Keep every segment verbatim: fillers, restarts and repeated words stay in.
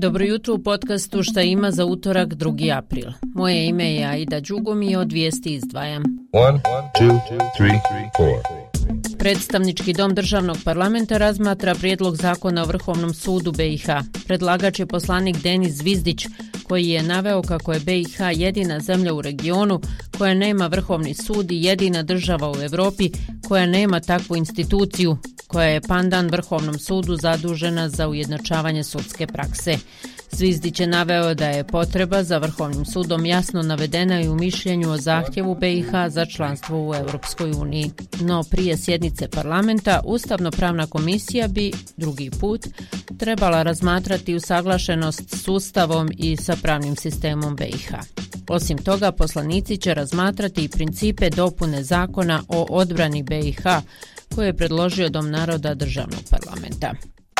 Dobro jutro u podcastu Šta ima za utorak drugi april. Moje ime je Aida Đugum i od vijesti izdvajam. One, two, three, four. Predstavnički dom državnog parlamenta razmatra prijedlog zakona o Vrhovnom sudu B i H. Predlagač je poslanik Denis Zvizdić, koji je naveo kako je B i H jedina zemlja u regionu koja nema Vrhovni sud i jedina država u Europi koja nema takvu instituciju, koja je pandan Vrhovnom sudu zadužena za ujednačavanje sudske prakse. Zvizdić je naveo da je potreba za Vrhovnim sudom jasno navedena i u mišljenju o zahtjevu B i H za članstvo u Europskoj uniji. No prije sjednice parlamenta Ustavno-pravna komisija bi, drugi put, trebala razmatrati usaglašenost s Ustavom i sa pravnim sistemom B i H. Osim toga, poslanici će razmatrati i principe dopune zakona o odbrani B i H koje je predložio Dom naroda državnog parlamenta.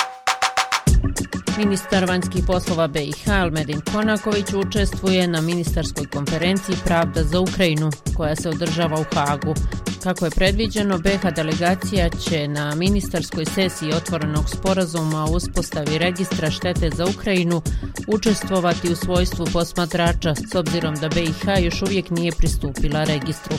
Ministar vanjskih poslova B i H Elmedin Konaković učestvuje na ministarskoj konferenciji Pravda za Ukrajinu, koja se održava u Hagu. Kako je predviđeno, B i H delegacija će na ministarskoj sesiji otvorenog sporazuma o uspostavi registra štete za Ukrajinu učestvovati u svojstvu posmatrača, s obzirom da B i H još uvijek nije pristupila registru.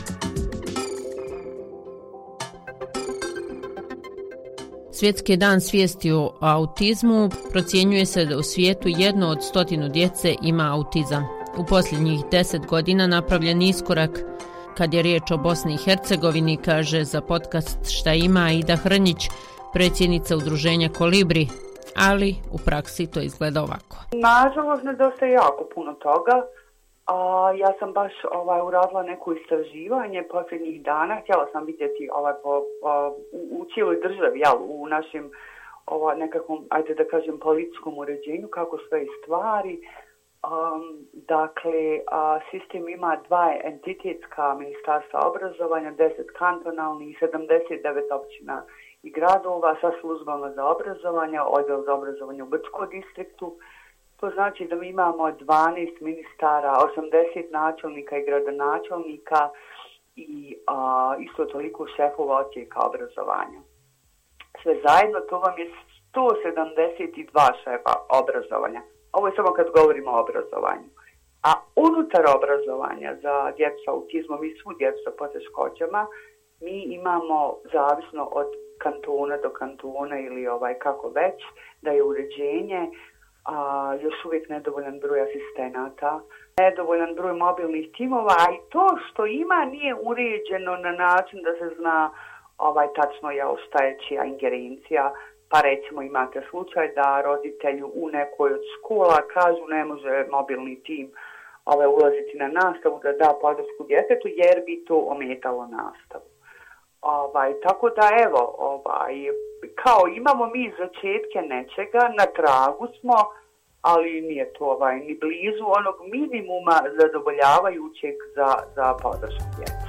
Svjetski dan svijesti o autizmu procjenjuje se da u svijetu jedno od stotinu djece ima autizam. U posljednjih deset godina napravljen iskorak kad je riječ o Bosni i Hercegovini, kaže za podcast Šta ima Aida Hrnjić, predsjednica udruženja Kolibri, ali u praksi to izgleda ovako. Nažalost, nedostaje jako puno toga. A, ja sam baš ovaj, uradila neko istraživanje posljednjih dana, htjela sam vidjeti ovaj, po, po, u, u cijeloj državi, jel, u našem ovaj, nekakvom, ajde da kažem, političkom uređenju, kako sve stvari. Um, dakle, a, sistem ima dva entitetska ministarstva obrazovanja, deset kantonalnih i sedamdeset devet općina i gradova sa službama za obrazovanje, odjel za obrazovanje u Brčkom distriktu. To znači da mi imamo dvanaest ministara, osamdeset načelnika i gradonačelnika i a, isto toliko šefova odsjeka obrazovanja. Sve zajedno to vam je sto sedamdeset dva šefa obrazovanja. Ovo je samo kad govorimo o obrazovanju. A unutar obrazovanja za djecu s autizmom i svu djecu sa poteškoćama mi imamo, zavisno od kantona do kantona ili ovaj kako već, da je uređenje A, još uvijek nedovoljan broj asistenata, nedovoljan broj mobilnih timova, a i to što ima nije uređeno na način da se zna ovaj, tačno je šta je čija ingerencija. Pa recimo imate slučaj da roditelju u nekoj od škola kažu ne može mobilni tim ovaj, ulaziti na nastavu da da podršku djetetu jer bi to ometalo nastavu. Ovaj, tako da evo, ovaj, kao imamo mi začetke nečega, na tragu smo, ali nije to ovaj, ni blizu onog minimuma zadovoljavajućeg za, za podršku djece.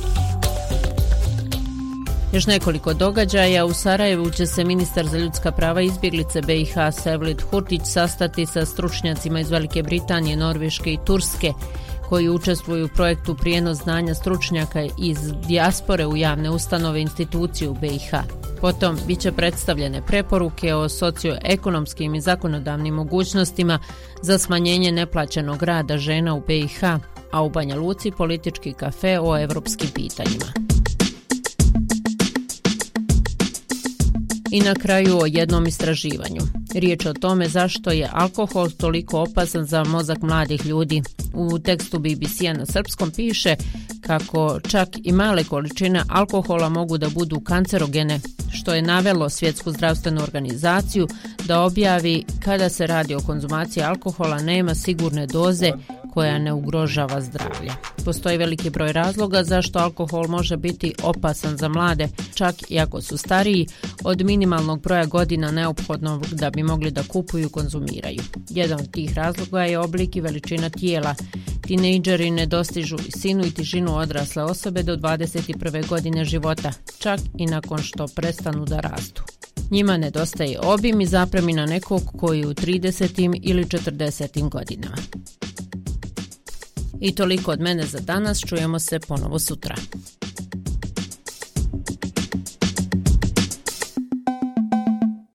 Još nekoliko događaja. U Sarajevu će se ministar za ljudska prava i izbjeglice B i H Sevlid Hurtić sastati sa stručnjacima iz Velike Britanije, Norveške i Turske, koji učestvuju u projektu prijenos znanja stručnjaka iz dijaspore u javne ustanove i institucije u B i H. Potom bit će predstavljene preporuke o socioekonomskim i zakonodavnim mogućnostima za smanjenje neplaćenog rada žena u B i H, a u Banja Luci politički kafe o evropskim pitanjima. I na kraju o jednom istraživanju. Riječ je o tome zašto je alkohol toliko opasan za mozak mladih ljudi. U tekstu B B C-a na srpskom piše kako čak i male količine alkohola mogu da budu kancerogene, što je navelo Svjetsku zdravstvenu organizaciju da objavi kada se radi o konzumaciji alkohola nema sigurne doze koja ne ugrožava zdravlje. Postoji veliki broj razloga zašto alkohol može biti opasan za mlade, čak i ako su stariji od minimalnog broja godina neophodnog da bi mogli da kupuju i konzumiraju. Jedan od tih razloga je oblik i veličina tijela. Tinejdžeri ne dostižu visinu i težinu odrasle osobe do dvadeset prve godine života, čak i nakon što prestanu da rastu. Njima nedostaje obim i zapremina nekog koji je u tridesetim ili četrdesetim godinama. I toliko od mene za danas, čujemo se ponovo sutra.